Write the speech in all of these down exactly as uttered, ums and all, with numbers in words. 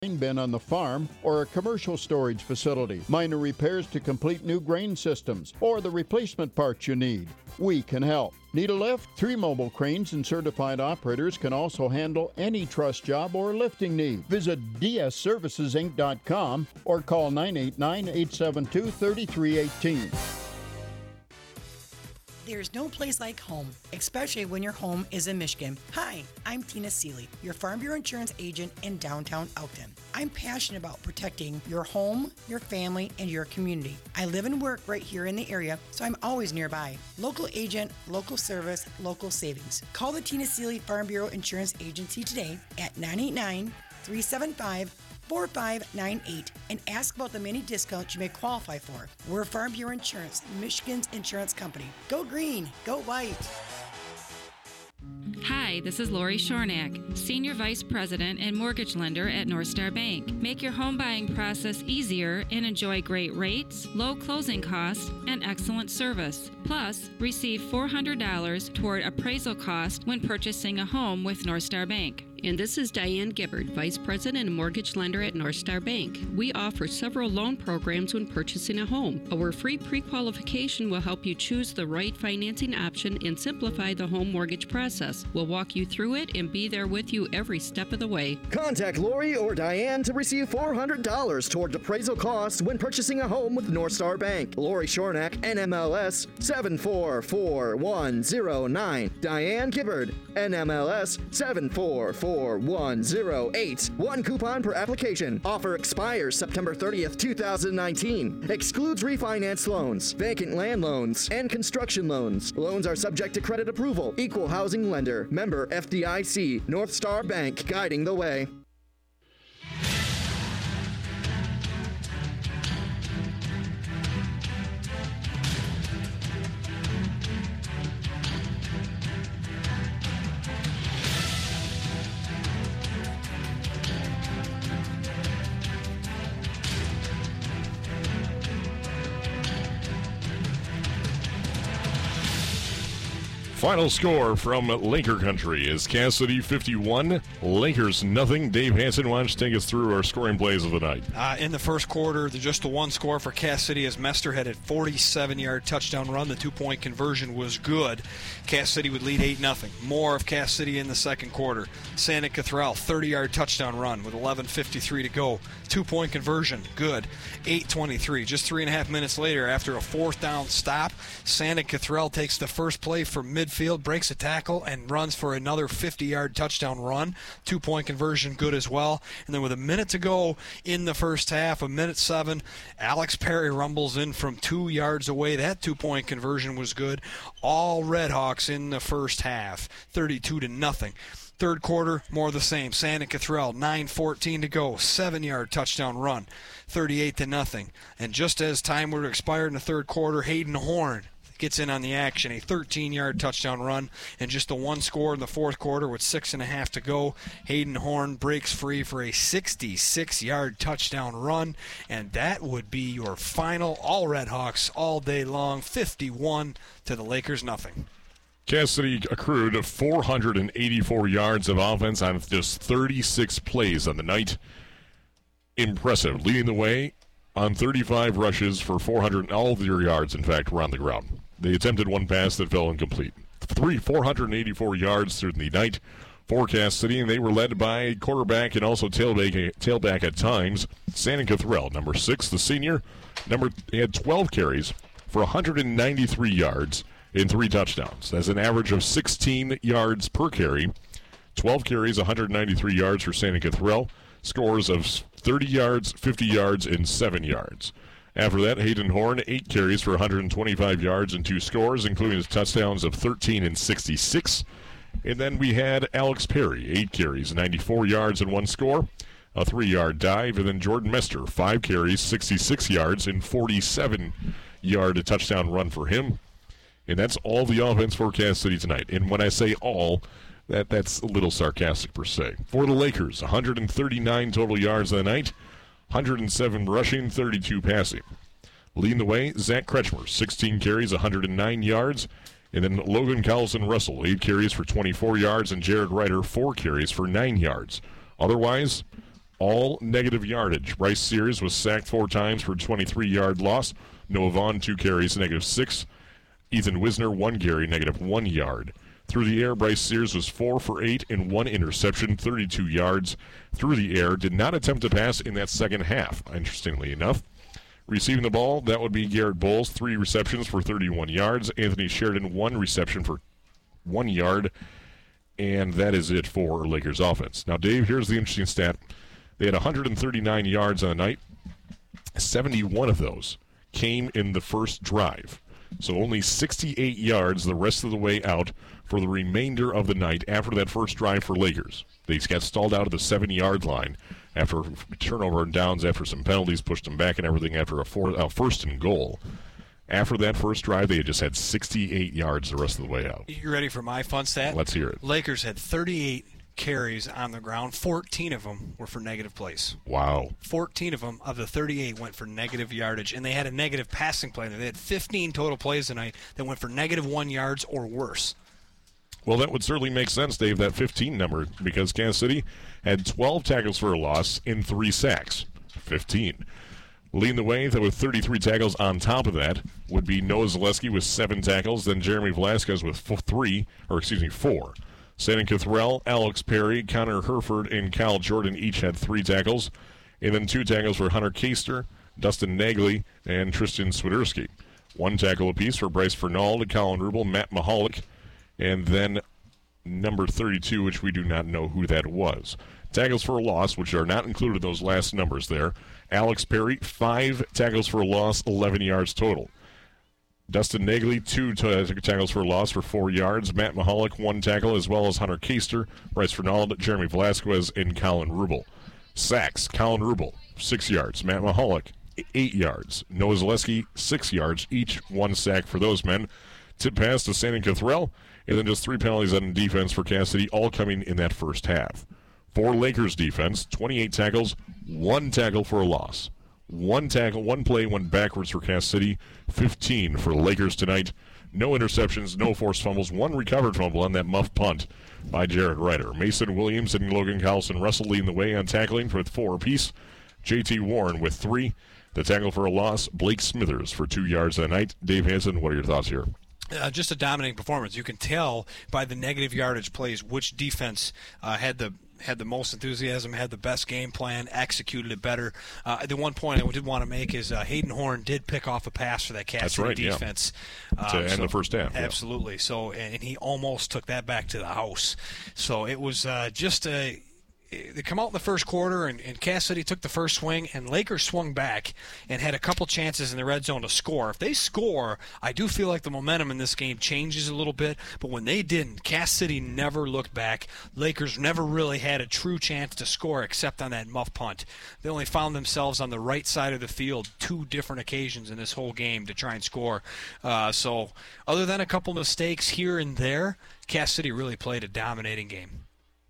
grain bin on the farm or a commercial storage facility, minor repairs to complete new grain systems, or the replacement parts you need. We can help. Need a lift? Three mobile cranes and certified operators can also handle any truss job or lifting need. Visit d s services inc dot com or call nine eight nine, eight seven two, three three one eight. There's no place like home, especially when your home is in Michigan. Hi, I'm Tina Seeley, your Farm Bureau Insurance agent in downtown Elkton. I'm passionate about protecting your home, your family, and your community. I live and work right here in the area, so I'm always nearby. Local agent, local service, local savings. Call the Tina Seeley Farm Bureau Insurance Agency today at nine eight nine, three seven five, four five nine eight and ask about the many discounts you may qualify for. We're Farm Bureau Insurance, Michigan's insurance company. Go green, go white. Hi, this is Lori Shornack, Senior Vice President and Mortgage Lender at North Star Bank. Make your home buying process easier and enjoy great rates, low closing costs, and excellent service. Plus, receive four hundred dollars toward appraisal cost when purchasing a home with North Star Bank. And this is Diane Gibbard, Vice President and Mortgage Lender at North Star Bank. We offer several loan programs when purchasing a home. Our free pre-qualification will help you choose the right financing option and simplify the home mortgage process. We'll walk you through it and be there with you every step of the way. Contact Lori or Diane to receive four hundred dollars toward appraisal costs when purchasing a home with North Star Bank. Lori Shornack, N M L S seven four four one zero nine. Diane Gibbard, N M L S seven four four one zero eight. One coupon per application. Offer expires September thirtieth, two thousand nineteen. Excludes refinance loans, vacant land loans, and construction loans. Loans are subject to credit approval. Equal housing lender. Member F D I C. North Star Bank, guiding the way. Final score from Laker Country is Cass City fifty-one, Lakers nothing. Dave Hansen, why don't you take us through our scoring plays of the night? Uh, in the first quarter, the, just the one score for Cass City as Mester had a forty-seven-yard touchdown run. The two-point conversion was good. Cass City would lead eight nothing. More of Cass City in the second quarter. Santa Cathrall, thirty-yard touchdown run with eleven fifty-three to go. Two-point conversion, good. eight twenty-three. Just three and a half minutes later, after a fourth down stop, Santa Cathrall takes the first play from midfield, breaks a tackle, and runs for another fifty-yard touchdown run. Two-point conversion, good as well. And then with a minute to go in the first half, a minute seven, Alex Perry rumbles in from two yards away. That two-point conversion was good. All Redhawks in the first half, thirty-two to nothing. Third quarter, more of the same. Santa Cathrall, nine fourteen to go, seven-yard touchdown run, thirty-eight to nothing. And just as time would expire in the third quarter, Hayden Horn gets in on the action, a thirteen-yard touchdown run, and just the one score in the fourth quarter with six and a half to go. Hayden Horn breaks free for a sixty-six-yard touchdown run, and that would be your final. All Redhawks all day long, fifty-one to the Lakers nothing. Cass City accrued four hundred eighty-four yards of offense on just thirty-six plays on the night. Impressive. Leading the way on thirty-five rushes for four hundred. All of their yards, in fact, were on the ground. They attempted one pass that fell incomplete. Three, four hundred eighty-four yards through the night for Cass City, and they were led by quarterback and also tailback, tailback at times, Santa Cathrall, number six, the senior. Number he had twelve carries for one hundred ninety-three yards in three touchdowns. That's an average of sixteen yards per carry. twelve carries, one hundred ninety-three yards for Santa Cathrall. Scores of thirty yards, fifty yards, and seven yards. After that, Hayden Horn, eight carries for one hundred twenty-five yards and two scores, including his touchdowns of thirteen and sixty-six. And then we had Alex Perry, eight carries, ninety-four yards and one score, a three-yard dive. And then Jordan Mester, five carries, sixty-six yards, and forty-seven-yard touchdown run for him. And that's all the offense for Cass City tonight. And when I say all, that that's a little sarcastic per se. For the Lakers, one hundred thirty-nine total yards of the night, one hundred seven rushing, thirty-two passing. Leading the way, Zach Kretschmer, sixteen carries, one hundred nine yards. And then Logan Collison Russell, eight carries for twenty-four yards. And Jared Ryder, four carries for nine yards. Otherwise, all negative yardage. Bryce Sears was sacked four times for a twenty-three-yard loss. Noah Vaughn, two carries, negative six. Ethan Wisner, one carry, negative one yard. Through the air, Bryce Sears was four for eight and one interception, thirty-two yards. Through the air, did not attempt to pass in that second half, interestingly enough. Receiving the ball, that would be Garrett Bowles, three receptions for thirty-one yards. Anthony Sheridan, one reception for one yard. And that is it for Lakers offense. Now, Dave, here's the interesting stat. They had one hundred thirty-nine yards on the night. seventy-one of those came in the first drive. So only sixty-eight yards the rest of the way out for the remainder of the night after that first drive for Lakers. They got stalled out of the seven-yard line after turnover and downs, after some penalties, pushed them back and everything after a, four, a first and goal. After that first drive, they had just had sixty-eight yards the rest of the way out. You ready for my fun stat? Let's hear it. Lakers had thirty-eight carries on the ground. fourteen of them were for negative plays. Wow. fourteen of them of the thirty-eight went for negative yardage, and they had a negative passing play. They had fifteen total plays tonight that went for negative one yards or worse. Well, that would certainly make sense, Dave, that fifteen number, because Kansas City had twelve tackles for a loss and three sacks. fifteen. Leading the way with thirty-three tackles on top of that would be Noah Zaleski with seven tackles, then Jeremy Velasquez with four, three, or excuse me, four. Shannon Cothrell, Alex Perry, Connor Herford, and Kyle Jordan each had three tackles, and then two tackles for Hunter Kaster, Dustin Nagley, and Tristan Swiderski. One tackle apiece for Bryce Fernald, Colin Rubel, Matt Mahalik, and then number thirty-two, which we do not know who that was. Tackles for a loss, which are not included in those last numbers there. Alex Perry, five tackles for a loss, eleven yards total. Dustin Nagley, two t- tackles for a loss for four yards. Matt Mahalik, one tackle, as well as Hunter Kaster, Bryce Fernald, Jeremy Velasquez, and Colin Rubel. Sacks, Colin Rubel, six yards. Matt Mahalik, eight yards. Noah Zaleski, six yards, each one sack for those men. Tip pass to Shannon Cothrell, and then just three penalties on defense for Kansas City, all coming in that first half. For Lakers defense, twenty-eight tackles, one tackle for a loss. One tackle, one play went backwards for Kansas City, fifteen for Lakers tonight. No interceptions, no forced fumbles, one recovered fumble on that muff punt by Jared Ryder. Mason Williams and Logan Carlson Russell leading the way on tackling with four apiece. J T Warren with three. The tackle for a loss, Blake Smithers for two yards that night. Dave Hansen, what are your thoughts here? Uh, just a dominating performance. You can tell by the negative yardage plays which defense uh, had the had the most enthusiasm, had the best game plan, executed it better. Uh, the one point I did want to make is uh, Hayden Horn did pick off a pass for that Kansas City right, defense. Yeah. To um, end so, the first half. Absolutely. Yeah. So, and, and he almost took that back to the house. So it was uh, just a... They come out in the first quarter, and, and Kansas City took the first swing, and Lakers swung back and had a couple chances in the red zone to score. If they score, I do feel like the momentum in this game changes a little bit, but when they didn't, Kansas City never looked back. Lakers never really had a true chance to score except on that muff punt. They only found themselves on the right side of the field two different occasions in this whole game to try and score. Uh, so other than a couple mistakes here and there, Kansas City really played a dominating game.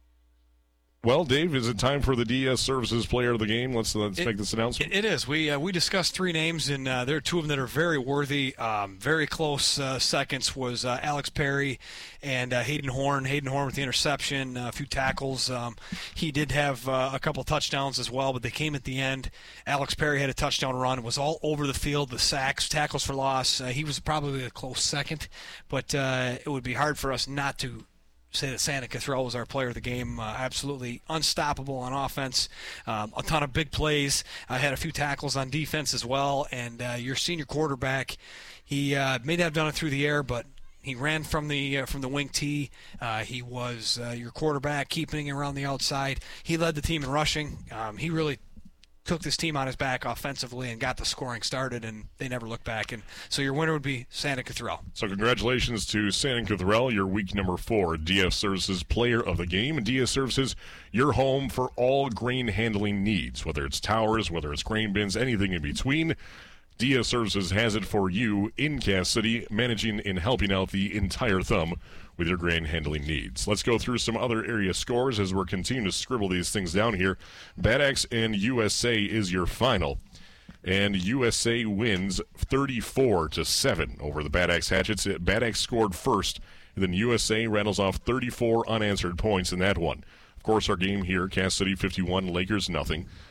Well, Dave, is it time for the D S Services Player of the Game? Let's let's it, make this announcement. It is. We uh, we discussed three names, and uh, there are two of them that are very worthy. Um, very close uh, seconds was uh, Alex Perry and uh, Hayden Horn. Hayden Horn with the interception, uh, a few tackles. Um, he did have uh, a couple touchdowns as well, but they came at the end. Alex Perry had a touchdown run. It was all over the field, the sacks, tackles for loss. Uh, he was probably a close second, but uh, it would be hard for us not to say that Shannon Cothrell was our player of the game. Uh, absolutely unstoppable on offense. Um, a ton of big plays. I uh, had a few tackles on defense as well. And uh, your senior quarterback, he uh, may not have done it through the air, but he ran from the uh, from the wing tee. Uh, he was uh, your quarterback, keeping it around the outside. He led the team in rushing. Um, he really took this team on his back offensively and got the scoring started, and they never looked back. And so your winner would be Shannon Cothrell. So congratulations to Shannon Cothrell, your week number four D S Services Player of the Game. D S Services, your home for all grain handling needs, whether it's towers, whether it's grain bins, anything in between. D S Services has it for you in Kansas City, managing and helping out the entire thumb with your grain handling needs. Let's go through some other area scores as we're continuing to scribble these things down here. Bad Axe and U S A is your final, and U S A wins thirty-four to seven over the Bad Axe Hatchets. Bad Axe scored first, and then U S A rattles off thirty-four unanswered points in that one. Of course, our game here, Cass City fifty-one, Lakers nothing.